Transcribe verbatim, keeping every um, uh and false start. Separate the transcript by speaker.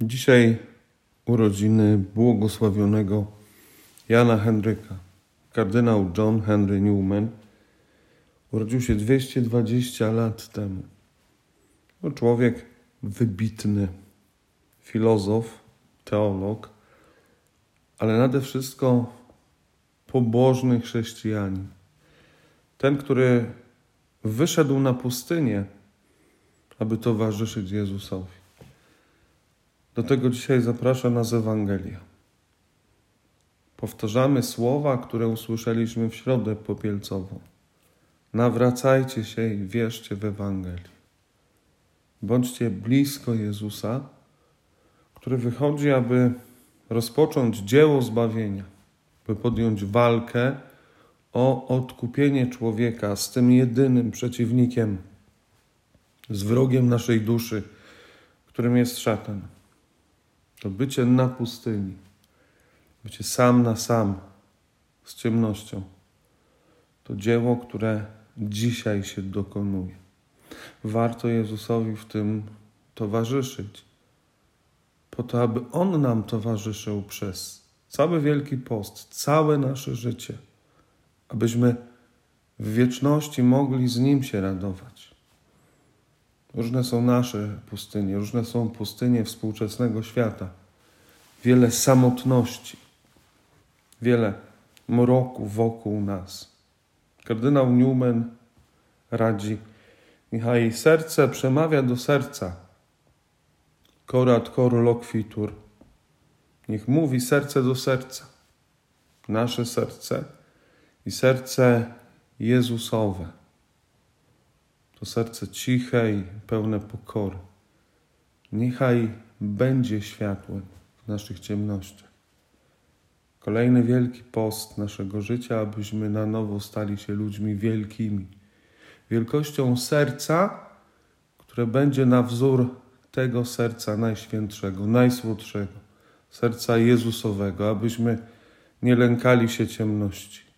Speaker 1: Dzisiaj urodziny błogosławionego Jana Henryka. Kardynał John Henry Newman urodził się dwieście dwadzieścia lat temu. To człowiek wybitny, filozof, teolog, ale nade wszystko pobożny chrześcijanin. Ten, który wyszedł na pustynię, aby towarzyszyć Jezusowi. Do tego dzisiaj zaprasza nas Ewangelia. Powtarzamy słowa, które usłyszeliśmy w środę popielcową. Nawracajcie się i wierzcie w Ewangelię. Bądźcie blisko Jezusa, który wychodzi, aby rozpocząć dzieło zbawienia, by podjąć walkę o odkupienie człowieka z tym jedynym przeciwnikiem, z wrogiem naszej duszy, którym jest szatan. To bycie na pustyni, bycie sam na sam z ciemnością, to dzieło, które dzisiaj się dokonuje. Warto Jezusowi w tym towarzyszyć, po to, aby On nam towarzyszył przez cały Wielki Post, całe nasze życie, abyśmy w wieczności mogli z Nim się radować. Różne są nasze pustynie, różne są pustynie współczesnego świata. Wiele samotności, wiele mroku wokół nas. Kardynał Newman radzi: niechaj serce przemawia do serca. Cor ad cor loquitur. Niech mówi serce do serca. Nasze serce i serce Jezusowe. To serce ciche i pełne pokory. Niechaj będzie światłem w naszych ciemnościach. Kolejny wielki post naszego życia, abyśmy na nowo stali się ludźmi wielkimi. Wielkością serca, które będzie na wzór tego serca najświętszego, najsłodszego, serca Jezusowego, abyśmy nie lękali się ciemności.